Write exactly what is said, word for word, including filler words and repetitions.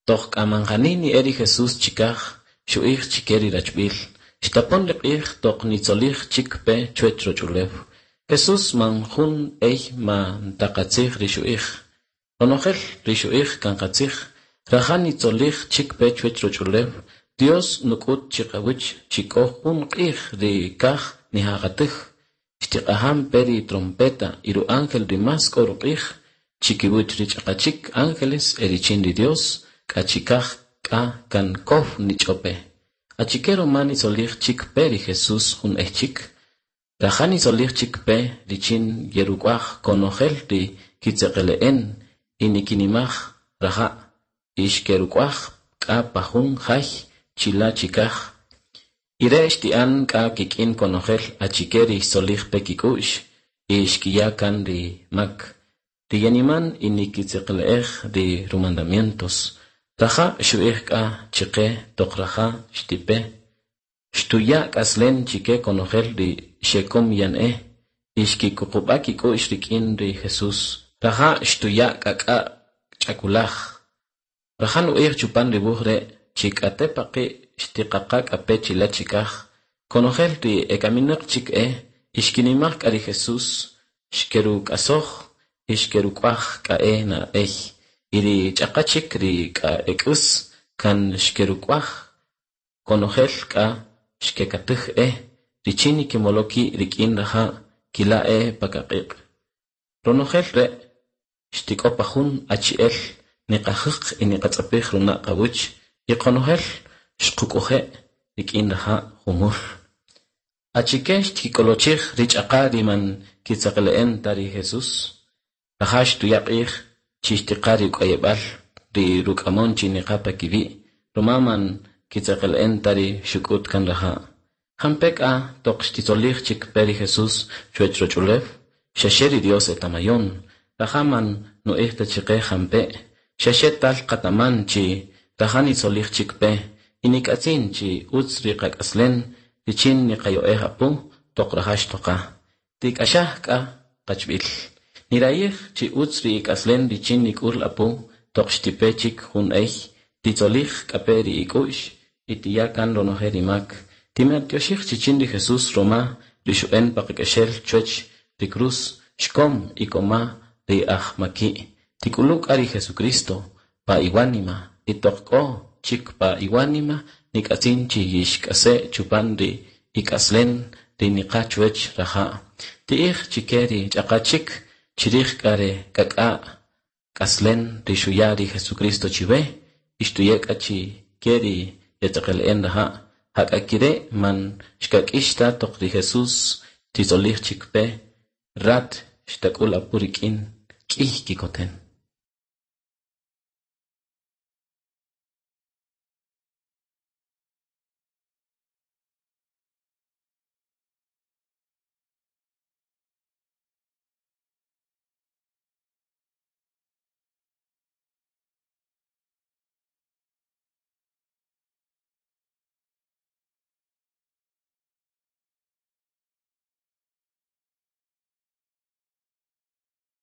Toch kamanganini eri Jesús chikaj, shuij chikeri rachbil. Shtapon lepij toch nitzolij chikpe chuech rochulev. Jesús manjun eich man takatzij rishuij. Onojel rishuij kankatzij. Rajan nitzolij chikpe chuech rochulev. Dios nukut chikawich chikoh un qij ri kaj nihagatij. Shtiqaham peri trompeta iru ángel rimas koruqij. Chikiwich richaqachik ángeles erichin ri Dios. Kachikaj ka kan kof nichope. Achikero mani solij chik peri Jesús un echik. Rajani solij chik pe richin yerukwaj konojel ri kitzeqeleen inikinimaj raja. Ishkerukwaj ka pajun jaj chila chikaj. Ireshtian ka kikin konojel achikeri solij pe kikush. Ishkiyakan ri mak. Riyaniman inikitzeqeleej ri rumandamientos. Raja shuij ka chike tokraja shtipe. Shtuya kaslen chike konojel ri shekom yan'e. Ishki kukubaki ko ishrikin ri Jesús. Raja shtuya kaka chakulaj. Raja nuij chupan ri bujre chikate paqi shtiqaqa kape chila chikaj. Konojel ri ekaminak chik'e ishkinimaj kari Jesús. Shkeru kasoj. Ishkeru kwaj ka'e na ej. Iri chaqachik ri ka ekus kan shkeru kwaj. Konojel ka shkekatij e. Richini kimoloki rikin raja kila e pakaqiq. Ronojel re shtikopajun achiel niqajiq iniqatzapij runa qawich. Iqonojel shqukuje rikin raja humur. Achike shtikolochij richaqa riman kitzaqleen tari Jesús. Raja shtuyaqij chishtiqari k'ayeb'al ri ruk'amon chiniqapa kibi rumaman kitzaqelen tari shuk'ut kan raja. Jampek'a toq xtitzolij chik peri Jesús chuech rochulev. Shasheri Dios etamayon. Rajaman nu'ij tachiqe jampe. Shashet tal qataman chi raja nitzolij chik pe. Inik'atzin chi utz ri qak'aslen richin niqayo'ej apu toq raja shtoqa. Tik'axaj k'a qachb'il. Nirayij chi utz ri ik'aslen richin nik'ur apu toq shtipe chik jun eich. Titzolij k'ape ri ik'u'x itiyakan ronoje rimak. Timeatyoxij chichin ri Jesús roma ri xu'en paqik'axel chuech ri cruz shkom ikoma ri aj maki. Tik'uluk ari Jesucristo pa iwanima itoqk'o chik pa iwanima nik'atzin chi yixk'ase chupan ri ik'aslen ri niqa chuech raja. Ti'ij chike ri ch'aqachik chirij k'are kak'a k'aslen ri xuya ri Jesucristo chiwe. Ixtuyek'a chi keri yetzaqelen raja. Hak'akire man shkak'ixta toq ri Jesús titzolij chikpe rat shtak'ul apurikin k'ij kikoten.